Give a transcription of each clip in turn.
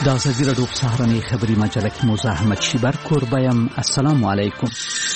د ازادي راډیو په سهارنۍ خبري مجله کې موزه احمد شیبر کوربه یم. السلام علیکم.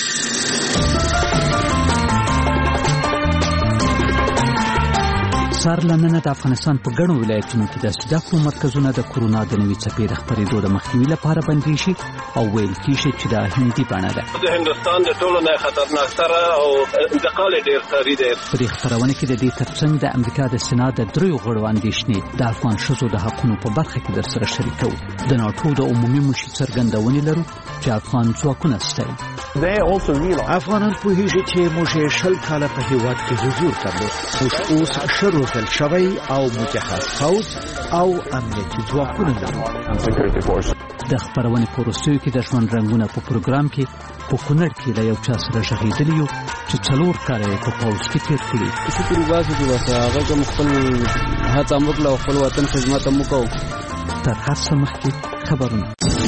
سارلننه د افغانستان په ګڼو ولایتونو کې د زده مرکزونه د کورونا د نوي څپې د خپرېدو د مخنیوي لپاره بندي شي او ویل کېږي چې د هندي بڼه ده. د هندستان د ټولو نه خطرناکتره او انتقال ډېر سری دی. په دې خپرونه کې د دې ترڅنګ د امریکا د سنا د دریو غړو اندېښنې د افغان ښځو د حقونو په برخه کې درسره شریکو. د ناټو د عمومي مشر څرګندونې لرو چې افغان ځواکونه ستایي. افغانان پوهیږي چې موږ 20 کاله په هیواد کې حضور درلود. موږ اوس شروع شوی او مجهز پوځ او امنیتي ځواکونه لرو. د خبرونې په وروستیو کې د ژوند رنګونه په پروګرام کې په کونړ کې له یو چا سره شهیدلی یو چې 4 کاله یې په پوځ کې تیر کړي. شکر وباسو چې واسه هغه کوم خپل هڅه وکړه او خپل وطن خدمت هم وکړو. تر هر څه مخکې خبرونه.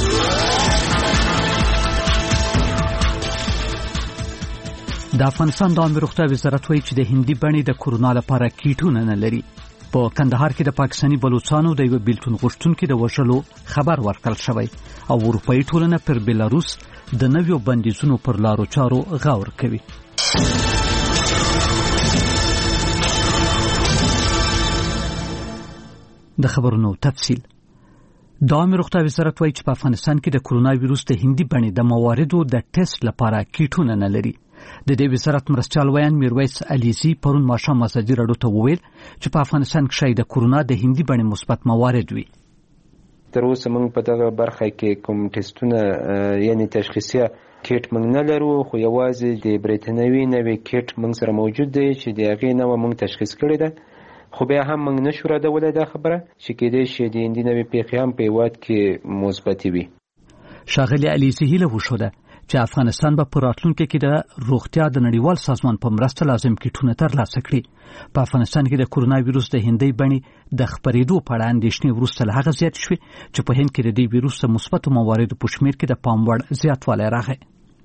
د افغانستان د عامه روغتیا وزارت وایي چې د هندي بڼې د کورونا لپاره کیټونه نه لري. په کندهار کې د پاکستاني بلوچستانو د یو بیلتون غوښتونکو د وژلو خبر ورکړل شوی او اروپایي ټولنه پر بلاروس د نویو بندیزونو پر لارو چارو غور کوي. د خبرونو تفصیل. د عامه روغتیا وزارت وایي چې په افغانستان کې د کورونا وایروس د هندي بڼې د مواردو د ټیسټ لپاره کیټونه نه لري. د دې وزارت مرستیال ویان میرویس علیزی پرون ماښام ازادي راډیو ته وویل چې په افغانستان کې شاید د کورونا د هندي بڼې مثبت موارد وي. تر اوسه موږ په دغه برخه کې کوم ټیسټونه یعنی تشخیصیه کیټ موږ نه لرو، خو یوازې د بریتانوي نوې کیټ موږ سره موجود دی چې د هغې نوع موږ تشخیص کړی ده. خو بیا هم موږ نشو ردولی دا خبره چې کېدای شي د هندي نوې پیښې هم په هېواد کې مثبتې وي. ښاغلي علیزي هیله وښوده چې افغانستان به په راتلونکي کې د روغتیا د نړیوال سازمان په مرسته لازم کیټونه ترلاسه کړي. په افغانستان کې د کورونا وایروس د هندي بڼې د خپرېدو په اړه اندېښنې وروسته له هغه زیات شوې چې په هند کې د دې وایروس د مثبتو مواردو په شمېر کې د پام وړ زیاتوالی راغی.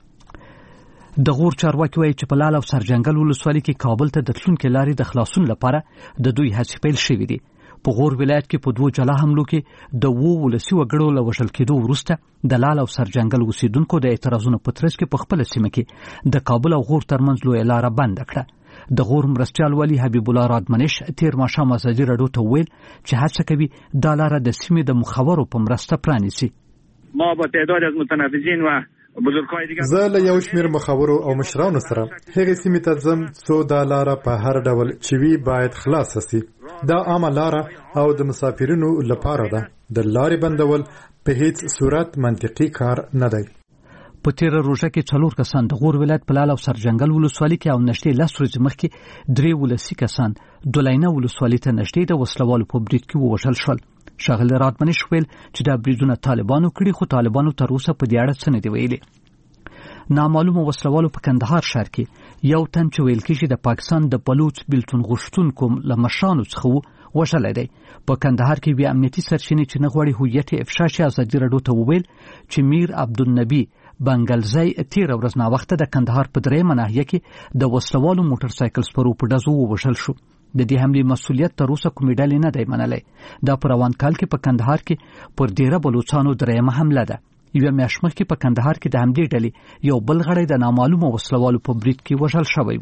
د غور چارواکي وایي چې په لال او سرجنګل ولسوالۍ کې کابل ته د تلونکو لارې د خلاصون لپاره د دوی هڅې پیل شوې دي. په غور ولایت کې په 2 جلا حملو کې د 2 ولسي وګړو له وژل کېدو وروسته د لال او سرجنګل اوسیدونکو د اعتراضونو په ترڅ کې په خپل سیمه کې د کابل او غور ترمنځ لویه لاره بنده کړه. د غور مرستیال والی حبیب الله رادمنش تیر ماښام ازادي راډیو ته وویل چې هڅه کوي دا لاره د سیمې د مخورو په مرسته پرانیسي. ما با تعداد از متنفذین و زه له یو شمېر مخورو او مشرانو سره هغې سیمې ته ځم څو دا لاره په هر ډول چې وي باید خلاصه سي. دا عامه لاره او د مسافرینو لپاره ده. د لارې بندول په هیڅ صورت منطقي کار نه دی. په تیره روژه کې 4 کسان د غور ولایت په لال او سرجنګل ولسوالۍ کې او نږدې 10 ورځې مخکې 3 ولسي کسان دولینه ولسوالۍ ته نږدې د وسلوالو په برید کې ووژل شول. ښاغلي رادمنش ویل چې دا بریدونه طالبانو کړي، خو طالبانو تر اوسه په دې اړه څه نه دی ویلي. نامعلومه وسلوالو په کندهار ښار کې یو تن چې ویل کېږي د پاکستان د بلوچ بیلتون غوښتونکو له مشرانو څخه وژلی دی. په کندهار کې بیا امنیتي سرچینې چې نه غواړي هویت یې افشا شي ازادي راډیو ته وویل چې میر عبدالنبي بنګلزی تیره ورځ ناوخته د کندهار په 3مه ناحیه کې د وسلوالو موټر سایکل سپرو په ډزو ووژل شو. د دې حملې مسؤلیت تر اوسه کومې ډلې نه دی منلی. دا په روان کال کې په کندهار کې پر ډیره بلوچستانو 3مه حمله ده. یوه میاشت مخکې په کندهار کې د همدې ډلې یو بل غړی د نامعلومو وسلوالو په برید کې وژل شوی و.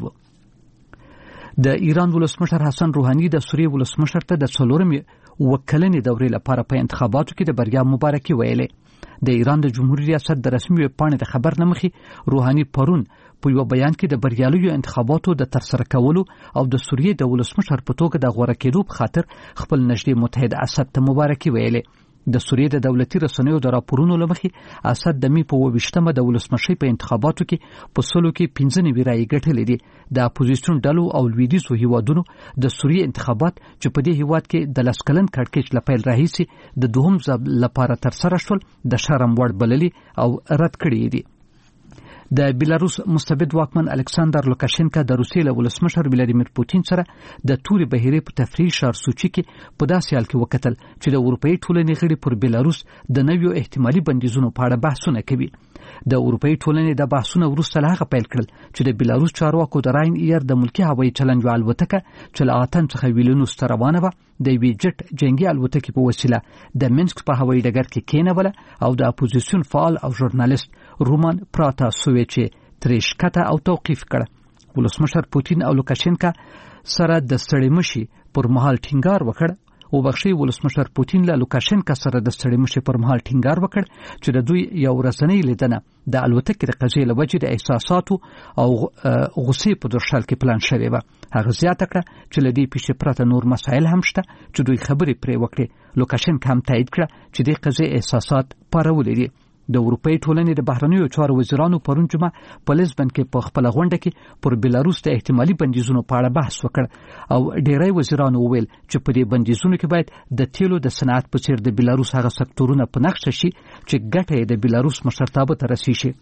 د ایران ولسمشر حسن روحاني د سوریې ولسمشر ته د 4مې وکلنې دورې لپاره په انتخاباتو کې د بریا مبارکي ویلې. د ایران د جمهوریت ریاست د رسمي ویبپاڼې د خبر نه مخې روحاني پرون په یو بیان کې د بریالیو انتخاباتو د ترسره کولو او د سوریې د ولسمشر په توګه د غوره کېدو په خاطر خپل نږدې متحد اسد ته مبارکي ویلې. د سوریې د دولتي رسنیو د راپورونو له مخې اسد د می په 28مه د ولسمشۍ په انتخاباتو کې په 100 کې 15 رایې ګټلې دي. د اپوزیسیون ډلو او لویدیځو هیوادونو د سوریې انتخابات چې په دې هیواد کې د لسکلن کړکېچ لپاره راهیسي د دوهم ځل لپاره ترسره شول د شرم وړ بللي او رد کړي دي. د بیلاروس مستبد واکمن الکساندر لوکاشنکا د روسیې له ولسمشر ولادیمیر پوتین سره د توري بهیرې په تفریح ښار سوچي کې په داسې حال کې وکتل چې د اروپאי ټولنې غړي پر بیلاروس د نویو احتمالي بندیزونو په اړه بحثونه کوي. د اروپאי ټولنې د بحثونو وروسته له هغه پیل کړل چې د بیلاروس چارواکو د راین ایر د ملکی هوایي چلند الوتکه چې له اتن څخه ویلنوس ته روانه وه د یوې جټ جنگي الوتکې په وسیله د منسک په هوایي ډګر کې کېنوله او د اپوزیسیون فعال او ژورنالیست رومان پراتاسوویچ ترې ښکته او توقیف کړه. ولسمشر پوتین او لوکاشنکا سره د ستړي مشي پر مهال ټینګار وکړ او بخښي ولسمشر پوتین له لوکاشنکا سره د ستړي مشي پر مهال ټینګار وکړ چې د دوی یو ورځنۍ لیدنه د الوتکې د قضیې له وجې د احساساتو او غصې په درشل کې پلان شوې وه. هغه زیاته کړه چې له دې پیښې پرته نور مسایل هم شته چې دوی خبرې پرې وکړي. لوکاشنکا هم تایید کړه چې د قضیې احساسات پارولي دي. د اروپאי ټولنې د بهرنیو چارو وزیرانو پرون جمعه په لیزبن کې په خپل غونډه کې پر بیلاروس د احتمالي بندیزونو په اړه بحث وکړ او ډیری وزیرانو وویل چې په دې بندیزونو کې باید د تیلو د صنعت په څیر د بیلاروس هغه سکتورونه په نقشه شي چې ګټه یې د بیلاروس مشرتابه ته رسیږي شي.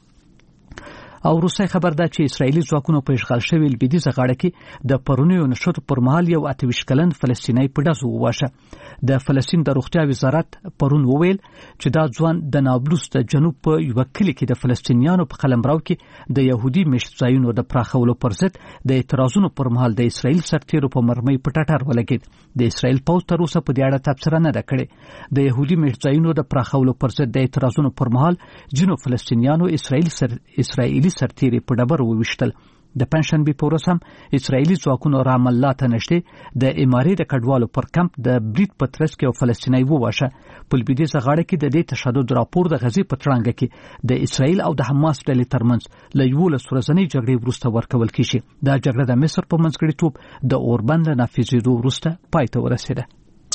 او روسي خبر ده چې اسرایلی ځواکونو په اشغال شوی لویدیځه غاړه کې د پرونیو نشټ پر مهال یو 28 کلن فلسطینی په ډزو وواشه. د فلسطین د روغتیا وزارت پرون وویل چې دا ځوان د نابلس د جنوب په یو کلی کې د فلسطینیانو په قلمرو کې د يهودي مشت ځایونو د پراخولو پر ضد د اعتراضونو پر مهال د اسرایل سرتیرو په مرمۍ په ټټر ولګید. د اسرایل پوځ تر اوسه په دې اړه تبصره نه ده کړې. د يهودي مشت ځایونو د پراخولو پر ضد د اعتراضونو پر مهال جنوب فلسطینیانو اسرایلی سرتیري په ډبرو وویشتل. د پنځشنبه په ورځ هم اسرایلی ځواکونو رام الله ته نږدې د امارې د کډوالو پر کمپ د بریټ پترس کې او فلسطینی وواشه. په لویدیځه غاړه کې د دې تشدد راپور د غزې په تړانګه کې د اسرایل او د حماس ډلې ترمنځ له 11 ورځنۍ جګړې وروسته ورکول کیږي. دا جګړه د مصر په منځګړیتوب د اوربند له نافذېدو وروسته پای ته ورسېده.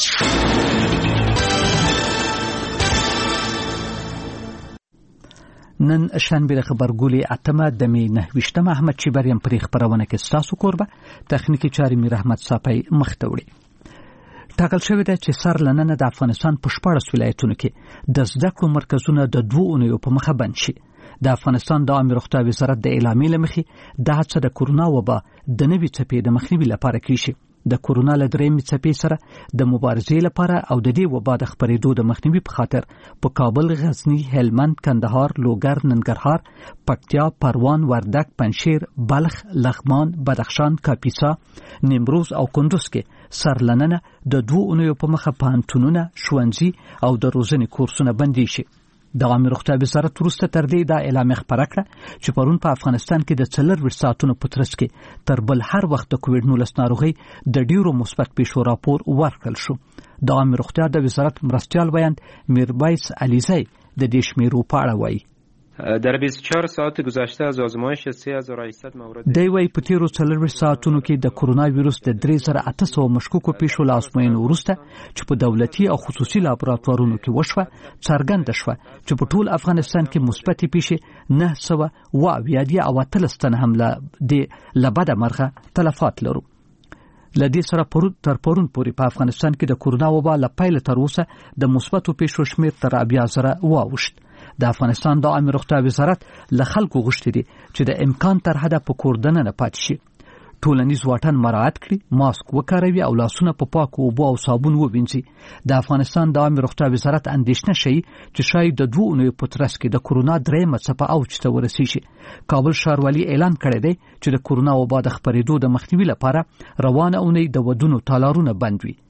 نن شنبه د خبرګولې اتمه د می 9 احمد چیبریم پر خبرونه کې ستاسو کوربه تخنیکی چاري میر احمد صافی مخته وړي. ټاکل شوی دی چې سر لننه د افغانستان په 14 ولایتونو کې د زده کړو مرکزونه د 2 اونیو په مخه بند شي. د افغانستان د عامه روغتیا وزارت د اعلامیې لمخې د هڅه د کورونا وبا د نوي څپې د مخنیوي لپاره کیږي. د کورونا له درېمې څپې سره د مبارزې لپاره او د دې وبا د خپرېدو د مخنیوي په خاطر په کابل، غزنی، هلمند، کندهار، لوګر، ننګرهار، پکتیا، پروان، وردګ، پنجشیر، بلخ، لغمان، بدخشان، کاپیسا، نیمروز او کندوز کې سرلننه د 2 اونیو په مخه پوهنتونونه، ښوونځي او د روزنې کورسونه بندي شي. د عامه روغتیا وزارت وروسته تر دې دا اعلامیه خپره کړه چې پرون په افغانستان کې د 24 ساعتونو په ترڅ کې تر بل هر وخت د کووډ-19 ناروغي د ډیرو مثبت پیښو راپور ورکړل شو. د عامه روغتیا د وزارت مرستیال ویاند میربایس علیزی د دې شمیرو په اړه وایي. در 24 ساعت گذشته از آزمایش 3800 مورد دی وی په تیرو 40 ساعتونو کې د کورونا وایرس د 3800 مشکوکو پیښو له ازموینې وروسته چې په دولتي او خصوصي لابراتوارونو کې وشوه څرګنده شوه چې په ټول افغانستان کې مثبت پیښې 900 او 13 هم له بده مرغه تلفات لرو. لدې سره تر پرون پورې په افغانستان کې د کورونا وبا له پیل تر اوسه د مثبتو پیښو شمیر تر 10000 واوښت. د افغانستان د عامه روغتیا وزارت له خلکو غوښتي دي چې د امکان تر حده په کور دننه پاتې شي، ټولنیز واټن مراعات کړي، ماسک وکاروي او لاسونه په پاکو اوبو او صابون ووینځي. د افغانستان د عامه روغتیا وزارت اندېښنه شي چې شاید د 2 اونیو په ترڅ کې د کورونا درېمه څپه اوج ته ورسیږي. کابل ښاروالي اعلان کړی دی چې د کورونا وبا د خپرېدو د مخنیوي لپاره روانه اونۍ د ودونو تالارونه بند وي.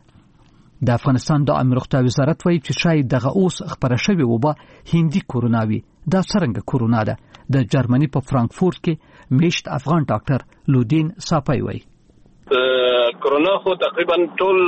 د افغانستان د عامه روغتیا وزارت وایي چې شاید دغه اوس خبره شوې وبا هندي کورونا وي. دا څرنګه کورونا ده؟ د جرمني په فرانکفورت کې میشت افغان ډاکټر لودین صافی وایي. کورونا خو تقریبا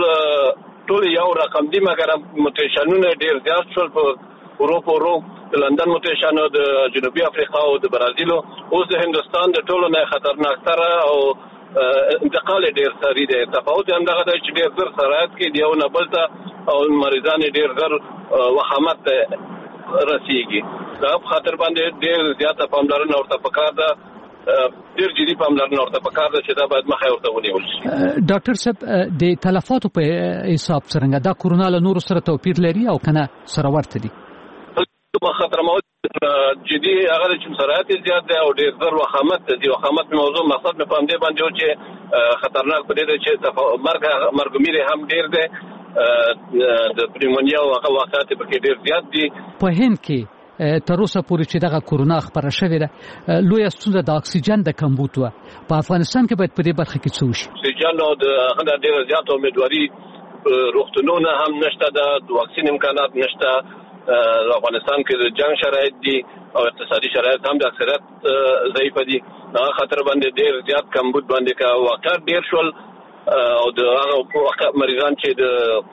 ټول یو رقم دي، مګر موټیشنونه ډیر زیات شول په اروپا، لندن موټیشن د جنوبي افریقا او د برازیل، اوس د هندستان د ټولو نه خطرناکتره او انتقال ډیر سری دی. تفاوت هم دغه دی چې ډیر زر سرایت کې دی او نه بل ته او مریضان ډیر زر وخامت رسیږي. دا په خاطر باندې ډیر زیاته پاملرنه ورته پکار ده، ډیر جدي پاملرنه ورته پکار ده چې دا باید مخه ورته ونیول شي. ډاکټر صاحب د تلفاتو په حساب څنګه دا کورونا له نورو سره توپیر لري او کنه سره ورته دي؟ په خطر موضوع جدي هغه چې سرعت زیات دی او ډېر زر وخامت دی. وخامت موضوع مقصد په پام دی باندې چې خطرناک پدې دی چې مرګ هم ډېر دی. د پریمونیا او هغه واقعات په کې ډېر زیات دي. په هند کې تر اوسه پورې چې دغه کورونا خبره شوې ده لوی ستونزه د اکسیجن د کمبود و. په افغانستان کې باید په دې برخه کې څه وشي؟ اکسیجن او د ډېر زیات امیدواري روغتونونه هم نشته، د واکسین امکانات نشته. افغانستان کې د جنگ شرایط دي او اقتصادي شرایط هم د اکثریت ضعیف دي. هغه خطر باندې ډېر زیات کمبود باندې کا واقعات ډېر شول او د هغه مریضان چې د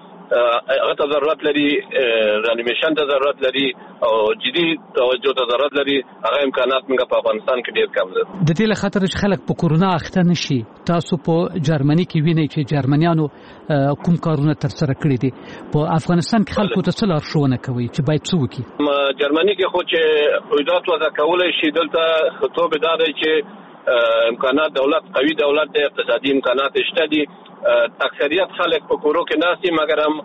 هغه ته ضرورت لري رانیمیشن ته ضرورت لري او جدي توجه ته ضرورت لري، هغه امکانات موږ په افغانستان کې ډېر کم دي. د دې له خطر چې خلک په کورونا اخته نشي، تاسو په جرمني کې وینئ چې جرمنیانو کوم کارونه تر سره کړی دي. په افغانستان کې خلکو ته څه لارښوونه کوي چې باید څه وکړي؟ جرمني کې خو چې قیودات وضع کولای شي، دلته خطوب دا دی چې امکانات دولت قوي دولت دی، اقتصادي امکانات شته دي. اکثریت خلک په کورو کې ناسي، مګر هم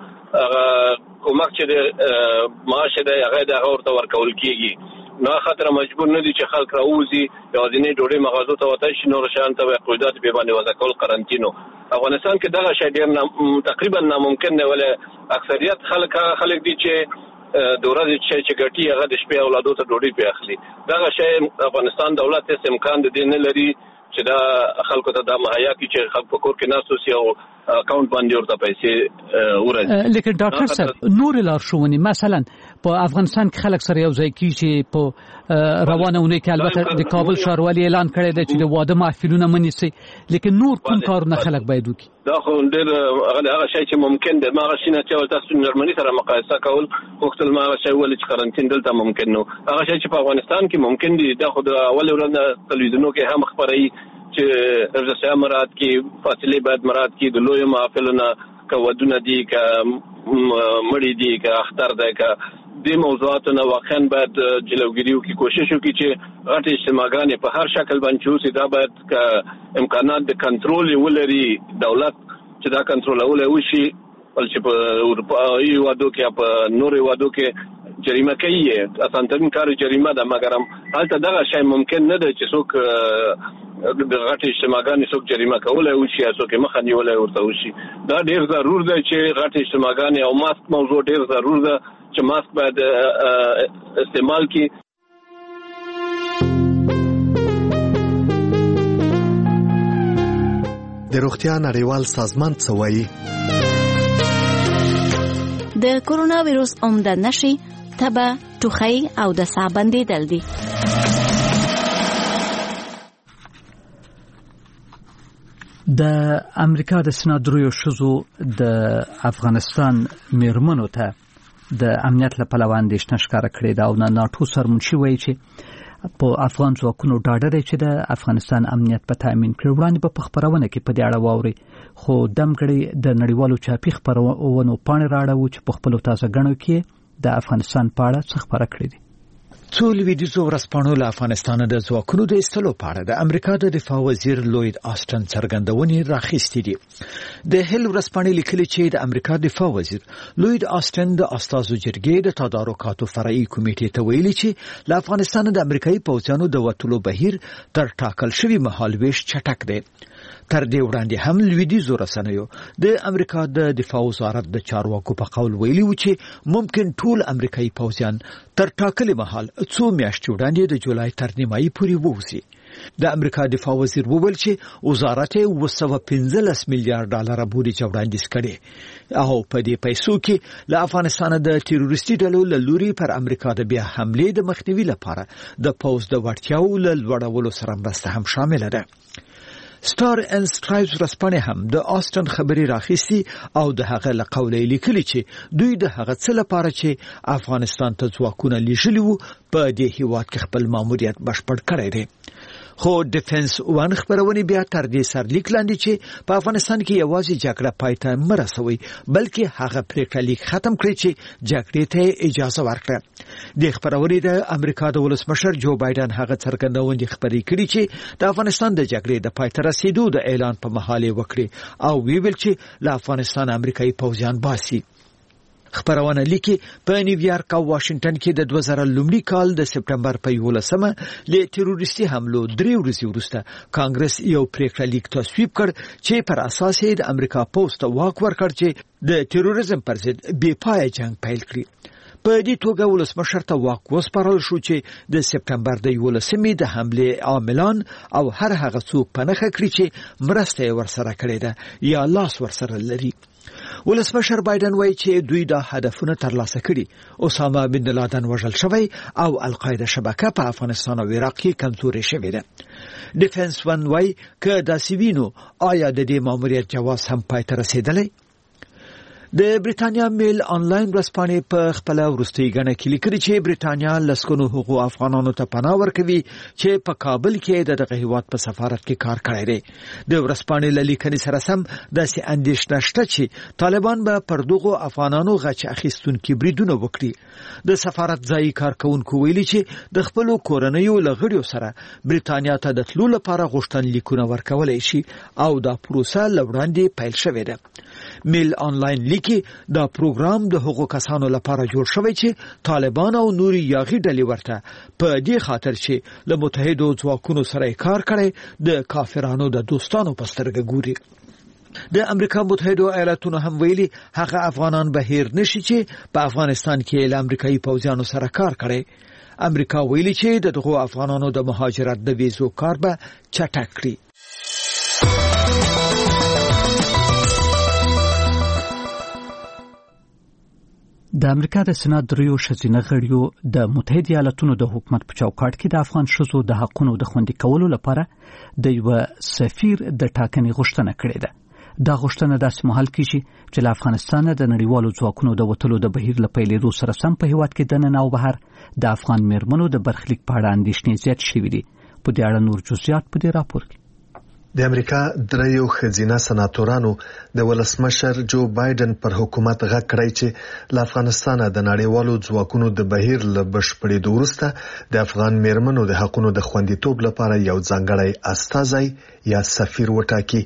کومک چې د معاش دی هغه د ورته ورکول کیږي. نو خطر مجبور نه دي چې خلک راوځي یوازینی ډوډۍ مغازو ته وتای شي، نور شان ته قیودات به باندې وضع کول قرنطینو. افغانستان کې دغه شی ډېر تقریبا ناممکن دی، ولې اکثریت خلک دي چې د ورځې چې ګټي هغه د شپې اولادو ته ډوډۍ په اخلي. دغه شی افغانستان دولت هیڅ امکان دی نه لري چې دا خلکو ته دا مهیا کی چې خلک په کور کې ناسو سي او اکاونټ باندې ورته پیسې ورځي. لیکن ډاکټر صاحب نور لارښوونې مثلا په افغانستان کې خلک سره یو ځای کیږي چې په روانه اونۍ کې البته د کابل ښاروالي اعلان کړی دی چې د واده محفلونه منیسي، لیکن نور کوم کارونه خلک باید وکړي؟ دا خو ډېر هغه شی چې ممکن دی. ما غشینه چې تاسو جرمني سره مقایسه کول وختل ما شی ول چې قرنطین دلته ممکن نو، هغه شی چې په افغانستان کې ممکن دی. دا خو د اول ورځ تلویزیونو کې هم خبري چې حفظ صحه مراد کې فاصله باید مراد کې د لوی محفلونه کودونه دي که مړی دي که اختر دی که د موضوعاتو واقعا باید جلوګیری وکړي، کوشش وکړي چې غټ اجتماعګانې په هر شکل باندې وشي. دا باید که امکانات د کنټرول ولري دولت چې دا کنټرول وشي، چې په اروپایي وادو کې په نورو وادو کې جریمه کوي. اسانترین کار جریمه ده، مګر هم هلته دغه شی ممکن نه ده چې څوک د غټ اجتماعګانې څوک جریمه کولای وشي یا څوک مخه نیولای ورته وشي. دا ډېر ضرور دی چې غټ اجتماعګانې او ماسک موضوع ډېر ضرور ده چې ماسک باید استعمال کی. د روغتیا نړیوال سازمان څه وایي؟ د کورونا وایروس عمده نښې تبه، ټوخی او د ساه بندېدل دي. د امریکا د سنادریو شزو د افغانستان میرمنو ته د امنیت لپاره اندېښنه ښکاره کړې ده او ناټو سرمنشي وایي چې په افغان ځواکونو ډاډه دی چې د افغانستان امنیت په تامین کړي. وړاندې په خبرونه کې په دې اړه واوري، خو دمګړي د نړیوالو چاپی خبرونو پاڼې راړو چې په خپل تازه غنو کې د افغانستان په اړه څه خبره کړې دي. څو لویدیځو ورځپاڼو له افغانستان د ځواکونو د ایستلو په اړه د امریکا د دفاع وزیر لوید آسټن څرګندونې راخیستې دي. د هیل ورځپاڼې لیکلي چې د امریکا دفاع وزیر لوید آسټن د استازو جرګې د تدارکاتو فرعي کمیټې ته ویلي چې له افغانستان د امریکایي پوځیانو د وټولو بهیر تر ټاکل شوی مهالويش چټک دی. تر دې وړاندې هم لویدیځو رسنیو د امریکا د دفاع وزارت د چارواکو په قول ویلي و چې ممکن ټول امریکایي پوځیان تر ټاکلي مهال څو میاشتې وړاندې د جولای تر نیمایي پورې ووځي. د امریکا دفاع وزیر وویل چې وزارت یې 215 میلیارډ ډالر بودیجه وړاندیز کړي او په دې پیسو کې له افغانستان د تروریستي ډلو له لوري پر امریکا د بیا حملې د مخنیوي لپاره د پوځ د وړتیاو له لوړولو سره مرسته هم شامل ده. ستار اینډ سټرایپز ورځپاڼې هم د آسټن خبري راخیستي او د هغه له قوله لیکلي چې دوی د هغه څه لپاره چې افغانستان ته ځواکونه لیږلي وو په دې هیواد کې خپل ماموریت بشپړ کړی دی. خو ډیفنس وان خبرونه بیا تر دې سرلیک لاندې چې په افغانستان کې یوازې جګړه پای ته مرسوي بلکې هغه پریکړه لیک ختم کړی چې جګړې ته اجازه ورکړه. د خبرونه د امریکا د ولسمشر جو بایدن هغه څرګندونه خبرې کړې چې د افغانستان د جګړې د پای ته رسیدو د اعلان په محاله وکړي او ویل چې له افغانستان امریکایي پوځیان باسي. خبرونه لیکي په نیویارک او واشنگټن کې د 2000 کال د سپټمبر په 11مه له تروریستي حملو 3 ورځې وروسته کانګرس یو پریکړه لیک تصویب کړ چې پر اساس یې د امریکا پوسټ واک ورکړ چې د تروریزم پر ضد بې پای جنگ پیل کړي. په دې توګه ولسمشر ته واک وسپارل شو چې د سپټمبر د 11مې د حمله عاملان او هر هغه څوک په نخښه کړی چې مرسته ورسره کړې ده یا لاس ورسره لري. ولسمشر بایدن وایي چې دوی دا هدفونه ترلاسه کړي. اسامه بن لادن وژل شوی او القاعده شبکه په افغانستان او عراق کې کمزورې شوې ده. ډیفنس ون وایي که دا سیوینو آیا د دې ماموریت جواز هم پای ته رسیدلی؟ د بریتانیا میل آنلاین ورځپاڼې په خپل وروستي غنه کې لیکلي چې بریتانیا لسګونو حقوق افغانانو ته پناه ورکوي چې په کابل کې د دغه هیواد په سفارت کې کار کړی دی. د ورځپاڼې له لیکنې سره سم داسې اندېښنه شته چې طالبان به پر دغو افغانانو غچ اخیستونکي بریدونه وکړي. د سفارت ځایي کارکونکو ویلي چې د خپل کورنیو لغړیو سره بریتانیا ته د تلو لپاره غوښتنلیکونه ورکولای شي او دا پروسه لوړاندې پیل شوې ده. میل آنلاین لیکي دا پروګرام د هغو کسانو لپاره جوړ شوی چې طالبان او نوري یاغي ډلې ورته په دې خاطر چې له متحدو ځواکونو سره کار کړي د کافرانو د دوستانو په سترګه ګوري. د امریکا متحده ایالاتونو هم ویلي هغه افغانان به هیر نشي چې په افغانستان کې له امریکایي پوځیانو سره کار کړي. امریکا ویلي چې دغه افغانانو د مهاجرت د ویزو کار به چټک کړي. د امریکا د سېنات دریو ښځینه غړیو د متحده ایالاتونو د حکومت په چوکاټ کې د افغان ښځو د حقوقو د خوندي کولو لپاره د یو سفیر د ټاکنې غوښتنه کړې ده. دا غوښتنه داسې مهال کېږي چې له افغانستان د نړیوالو ځواکونو د وټلو د بهیر له پیلېدو سره سم په هیواد کې دننه او بهر د افغان میرمنو د برخلیک په اړه اندېښنې زیات شوې دي. په دې اړه نور جزئیات په دې راپور کې. د امریکا دریو ښځینه سناتورانو د ولسمشر جو بایدن پر حکومت غږ کړی چې له افغانستان د نړیوالو ځواکونو د بهیر له بشپړېدو وروسته د افغان میرمنو د حقوقو د خوندیتوب لپاره یو ځانګړی استازی یا سفیر وټاکي.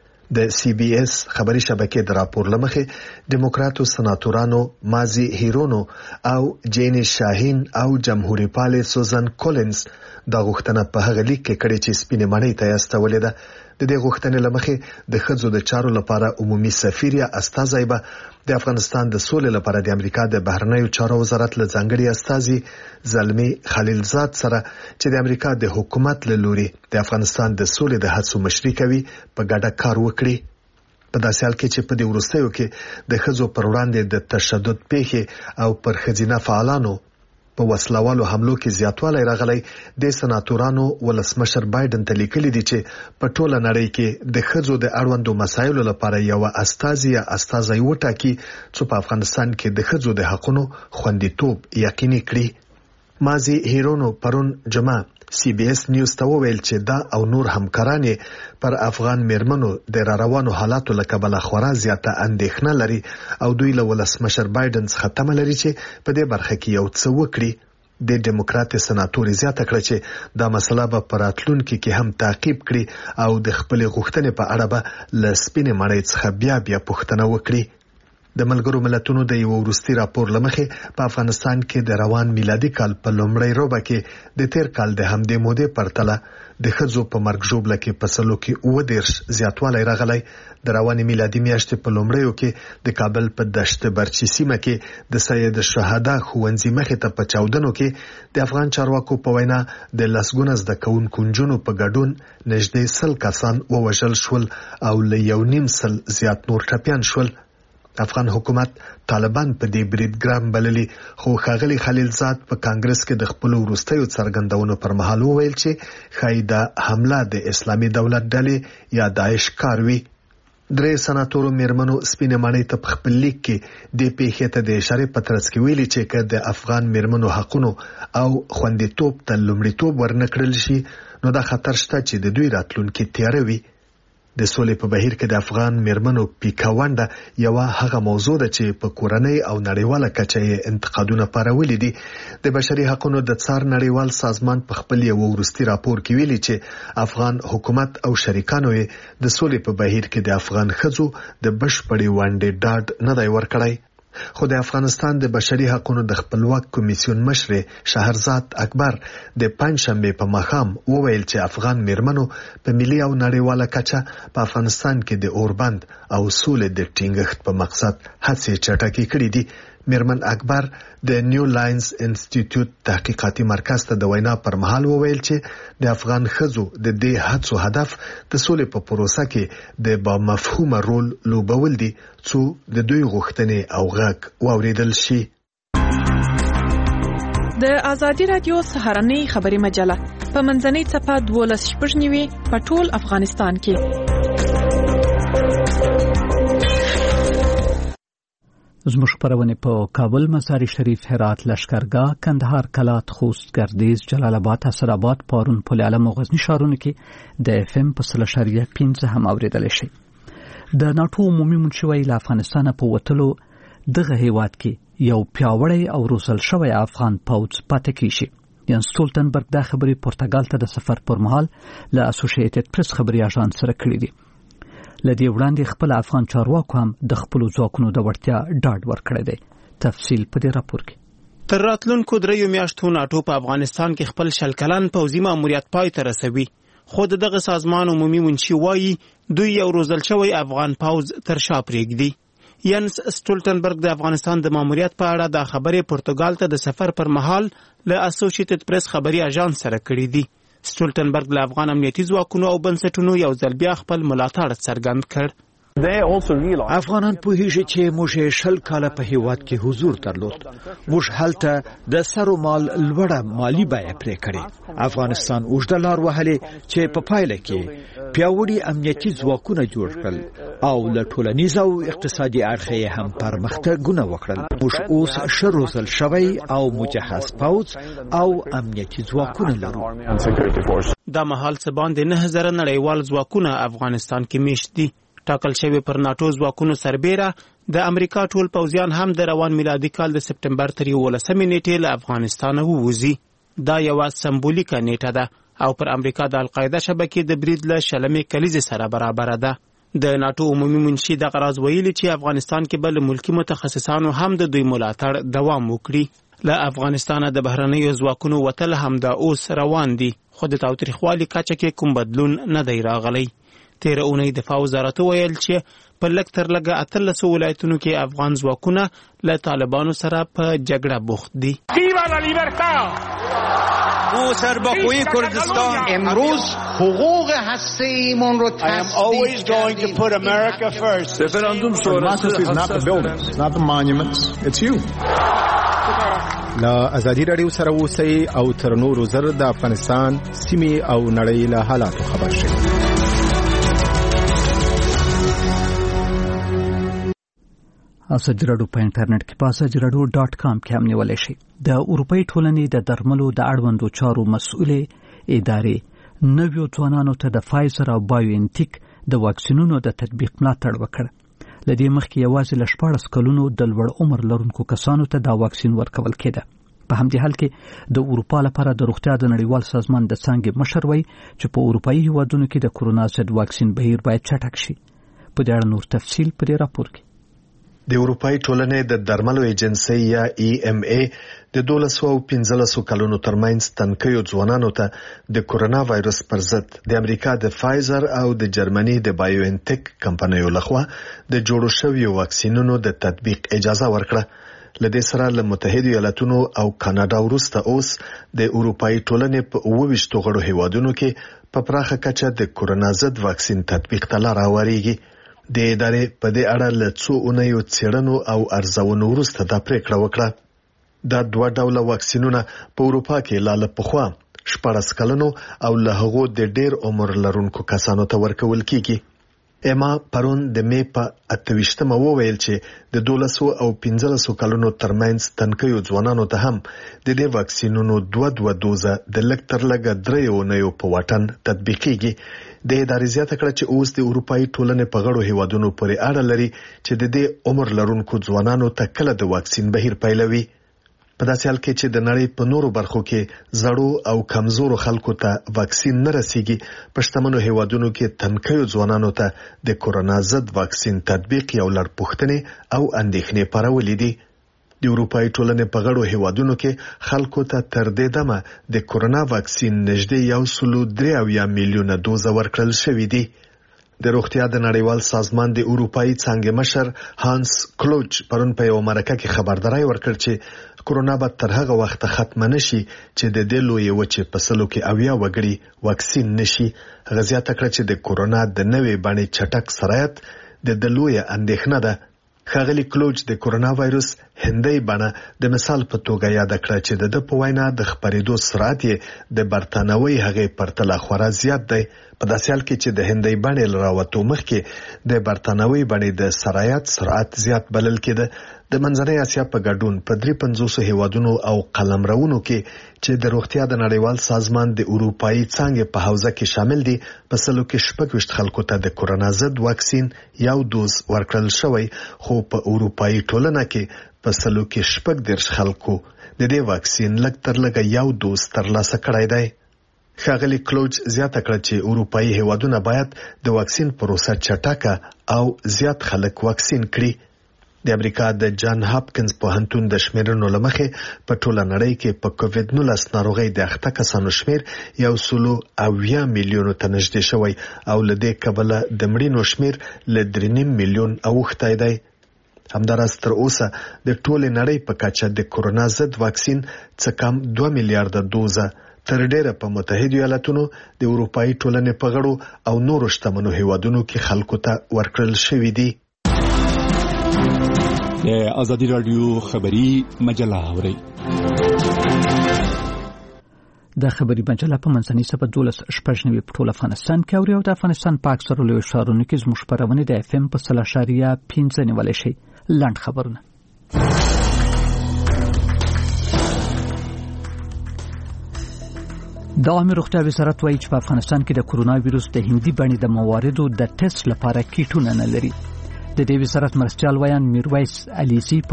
د سی بي اس خبري شبکې د راپور لمخې دیموکراتو سناتورانو مازی هیرونو او جینی شاهین او جمهوریت پال سوزان کولنز دا غوښتنه په هغه لیک کې کړې چې سپینې ماڼۍ ته استولې ده. د دې غوښتنې لمخې د ښځو د چارو لپاره عمومي سفیر یا استازی به د افغانستان د سولې لپاره د امریکا د بهرنیو چارو وزارت له ځانګړي استازي زلمی خلیلزاد سره چې د امریکا د حکومت له لوري د افغانستان د سولې د هڅو مشري کوي په ګډه کار وکړي. په داسې حال کې چې په دې وروستیو کې د ښځو پر وړاندې د تشدد پیښې او پر ښځینه فعالانو په وسلوالو حملو کې زیاتوالی راغلی، د سناتورانو ولسمشر بایدن ته لیکلي دي چې په ټوله نړۍ کې د ښځو د اړوندو مسایلو لپاره یو استازی یا استازی وټاکي چې په افغانستان کې د ښځو د حقوقو خوندیتوب یقیني کړي. مازی هیرونو پرون جمعه سی بي اس نیوز ته وویل چې دا او نور همکاران پر افغان میرمنو د روانو حالاتو له کبله خورا زیاته اندېښنه لري او دوی له ولسمشر بایدن څخه تمه لري چې په دې برخه کې یو څه وکړي. د ډیموکرات سناتوري زیاته کړه چې دا مسله به په راتلونکي کې هم تعقیب کړي او د خپل غوښتنې په اړه به له سپینې ماڼۍ څخه بیا پوښتنه وکړي. د ملګرو ملتونو د یو وروستي راپور لمخې په افغانستان کې د روان میلادي کال په لومړۍ روبه کې د تیر کال د همدې مودې پرتله د ښځو په مرګ ژوبله کې په سلو کې 29 زیاتوالی راغلی. د روانې میلادي میاشتې په لومړیو کې د کابل په دشت برچي سیمه کې د سید شهدا ښوونځي مخې ته په چاودنو کې د افغان چارواکو په وینا د لسګونه زده کوونکو نجونو په ګډون نږدې 100 کسان ووژل شول او له 1.5 زیات نور ټپیان شول. افغان حکومت طالبان په دې برید ګرام بللي، خو ښاغلي خلیلزاد په کانګرس کې د خپل وروستیو څرګندونو پر مهال وویل چې ښایي دا حمله د اسلامي دولت ډلې یا داعش کار وي. درې سناتورو میرمنو سپینې ماڼۍ ته په خپل لیک کې د پیښې ته د اشارې په ترڅ کې ویلي چې که د افغان میرمنو حقونو او خوندیتوب ته لومړیتوب ورنکړل شي نو دا خطر شته چې د دوی راتلونکي تیاره وي. د سولې په بهیر کې د افغان میرمنو پیکاونډه یو هغه موضوع ده چې په کورنۍ او نړیواله کچه یې انتقادونه پارولي دي. د بشري حقوقو د څار نړیوال سازمان په خپل یو وروستي راپور کې ویلي چې افغان حکومت او شریکانو یې د سولې په بهیر کې د افغان ښځو د بشپړې ونډې ډاډ نه دی ورکړی. خو د افغانستان د بشري حقوقو د خپلواک کمیسیون مشر شهرزاد اکبر د پنځشنبه په ماښام وویل چې افغان میرمنو په ملي او نړیواله کچه په افغانستان کې د اوربند او سولې د ټینګښت په مقصد هڅې چټکې کړې دي. میرمن اکبر د نیو لاینز انسټیټیوټ تحقیقاتي مرکز ته د وینا پر مهال وویل چې د افغان ښځو د دې هڅو هدف د سولې په پروسه کې د با مفهومه رول لوبول دي څو د دوی غوښتنې او غږ واوریدل شي. د ازادي رادیو سهارنۍ خبري مجله په منځنۍ صفحه 12 په ټول افغانستان کې. زموږ خبرونه په کابل، مزار شریف، هرات، لشکرګاه، کندهار، کلات، خوست، ګردیز، جلال آباد، اسداباد، پارون، پل علم او غزنی ښارونو کې د اف ام په 3.5 هم اوریدل شي. د ناتو عمومي منشي له افغانستان په وټلو دغه هیواد کې یو پیاوړی او روزل شوی افغان پوځ پاتې کیږي. یان سټولټنبرګ د خبري پرتګال ته د سفر پر مهال له اسوسییټډ پریس خبري اژانس سره کړی دی. لدی وړاندې خپل افغان چارواکو هم د خپل ځواکونو د وړتیا ډاډ ورکړی دی. تفصیل په دې راپور کې. تر راتلونکو 3 میاشتو ناتو په افغانستان کې خپل شل کلن پوځي ماموریت پای ته رسوي. خو دغه سازمان عمومي منشي وایي دوی یو روزل شوی افغان پوځ تر شا پرېږدي. ینس سټولټنبرګ د افغانستان د ماموریت په اړه د خبرې پرتګال ته د سفر پر مهال له اسوسییټډ پریس خبري اژانس سره کړی دی. سټولټنبرګ له افغان امنیتي ځواکونو او بنسټونو یو ځل بیا خپل ملاتړ څرګند کړ. افغانان پوهیږي چې موږ شل کاله په هیواد کې حضور درلود. موږ هلته د سرو مال لوړه مالی بیه پرې کړې. افغانستان اوږده لار وهلې چې په پایله کې پیاوړي امنیتي ځواکونه جوړ کړل او له ټولنیز او اقتصادي اړخه هم پرمختګونه وکړل. موږ اوس ښه روزل شوی او مجهز پوځ او امنیتي ځواکونه لرو. دا مهال څه باندې 9000 نړیوال ځواکونه افغانستان کې میشت دي. ټاکل شوی پر ناتو ځواکونو سربېره د امریکا ټول پوځیان هم د روان میلادي کال د سپټمبر تر 11 نیټې له افغانستانه ووځي. دا یو سمبولیکه نیټه ده او پر امریکا د القاعده شبکې د برید له شلمې کلیزې سره برابر ده. د ناتو عمومي منشي د غراض ویلي چې افغانستان کې بل ملکی متخصصانو هم د دوی ملاتړ دوام وکړي. له افغانستانه د بهرنیو ځواکونو وتل هم د اوس روان دي، خو د تاوتریخوالي کچه کې کوم بدلون نه دی راغلی. تیر اونۍ دفاع وزارت ویل چې په لږ تر لږه 18 ولایتونو کې افغان ځواکونه له طالبانو سره په جګړه بوخت دي. ما سربخوی کردستان امروز حقوق هسته‌ایمون رو تثبیت کردیم. Referendum sonrası is not the buildings, not the monuments, it's you. لا ازادي رادیو سره اوسئ او تر نورو زر د افغانستان سیمې او نړۍ له حالاتو خبر شئ. اسجرادو په انټرنیټ کې pasajrado.com کې هم نیولای شي. د اروپאי ټولنې د درملو د اړوندو چارو مسؤلې ادارې نویو ځوانانو ته د فایزر او بایوانټیک د واکسینونو د تطبیق ملاتړ وکړ. لدې مخکې یوازې ل 14 کلونو د لوړ عمر لرونکو کسانو ته دا واکسین ورکول کېده. په همدې حال کې د اروپا لپاره د روغتیا د نړیوال سازمان د څنګه مشر وی چې په اروپאי هیوادونو کې د کورونا ضد واکسین بهیر باید چټک شي. په دې اړه نور تفصیل په دې راپور کې. د اروپאי ټولنې د درملو ایجنسی یا EMA د 1215 کلونو ترمنځ تنکیو ځوانانو ته د کورونا وایرس پر ضد د امریکا د فایزر او د جرمني د بایوانټیک کمپنیو لخوا د جوړو شویو واکسینونو د تطبیق اجازه ورکړه. لدې سره له متحده ایالاتونو او کاناډا وروسته اوس د اروپאי ټولنې په 28 غړو هیوادونو کې په پراخه کچه د کورونا ضد واکسین تطبیق ته لار هوارېږي. د ادارې په دې اړه له څو اونیو څېړنو او ارزونو وروسته دا پریکړه وکړه. دا دوه ډوله واکسینونه په اروپا کې لا له پخوا 14 کلنو او له هغو د ډیر عمر لرونکو کسانو ته ورکول کیږي. اما پرون د می په 28مه وویل چې د 12 او 15 کلونو ترمنځ تنکیو ځوانانو ته هم د دې واکسینونو دوه دوزه د لږ تر لږه 3 اونیو په واټن تطبیقيږي. د ادارې زیاته کړه چې اوس د اروپאי ټولنې په غړو هیوادونو پورې اړه لري چې د دې عمر لرونکو ځوانانو ته کله د واکسین بهیر پیلوي. په داسې حال کې چې د نړۍ په نورو برخو کې زړو او کمزورو خلکو ته واکسین نه رسیږي، په شتمنو هیوادونو کې تنکیو ځوانانو ته د کورونا ضد واکسین تطبیق یو لړ پوښتنې او اندېښنې پارولې دي. د اروپאי ټولنې په غړو هیوادونو کې خلکو ته تر دې دمه د کورونا واکسین نږدې 1.3 میلیونه دوزه ورکړل شوې دي. د روغتیا د نړیوال سازمان د اروپאי څانګې مشر هانس کلوچ پرون په یو مرکه کې خبرداري ورکړ چې کورونا به تر هغه وخت ختم نشي چې د دې لوی وچې په سلو کې 80 وګړي واکسین نشي. غزيات کړ چې د کورونا د نوې بڼې چټک سرایت د لوی اندېښنه ده. ښاغلي کلوچ د کورونا وایروس هندۍ بڼه د مثال په توګه یاد کړه چې د په وینا د خپرېدو سرعت یې د برتانوي هغې پرتله خورا زیات دی، په داسې حال کې چې د هندۍ بڼې لراوتو مخکې د برتانوي بڼې د سرعت زیات بلل کېده. د منځنۍ اسیا په ګډون په 350 هیوادونو او قلمرونو کې چې د روغتیا د نړیوال سازمان د اروپאי څانګې په حوزه کې شامل دي، په سلو کې 26 خلکو ته د کورونا ضد واکسین یو دوز ورکړل شوی، خو په اروپאי ټولنه کې په سلو کې 14 خلکو د دې واکسین لږ تر لږه یو دوز ترلاسه کړی دی. ښاغلي کلوچ زیاته کړه چې اروپאי هیوادونه باید د واکسین پروسه چټکه او زیات خلک واکسین کړي. د امریکا د جان هاپکینز پوهنتون د شمیرنو لمخې په ټوله نړۍ کې په کووډ-19 ناروغۍ د اخته کسانو شمیر 1.8 میلیونو ته نږدې شوی او له دې کبله د مړینو شمیر له 3.5 میلیون اوښتی دی. همداراز تر اوسه د ټوله نړۍ په کچه د کورونا ضد واکسین څه کم 2 میلیارډ دوزه تر ډیره په متحده ایالاتونو د اروپאי ټولنې په غړو او نورو شتمنو هیوادونو کې خلکو ته ورکړل شوې دي. ازادي رادیو خبری مجله اوري. د خبري مجله په منځنۍ سبا 12 په ټول افغانستان کې اوري او د افغانستان په اکثر لوی ښارونو کې زموږ خبرونه د اف ام په 0.5 نیولې شي. لاند خبرونه د عامه روغتیا وزارت وایي چې په افغانستان کې د کورونا وایروس د هندي بڼې د مواردو د ټیسټ لپاره کیټونه نه لري. د دې وزارت مرستیال ویان میرویس علیزی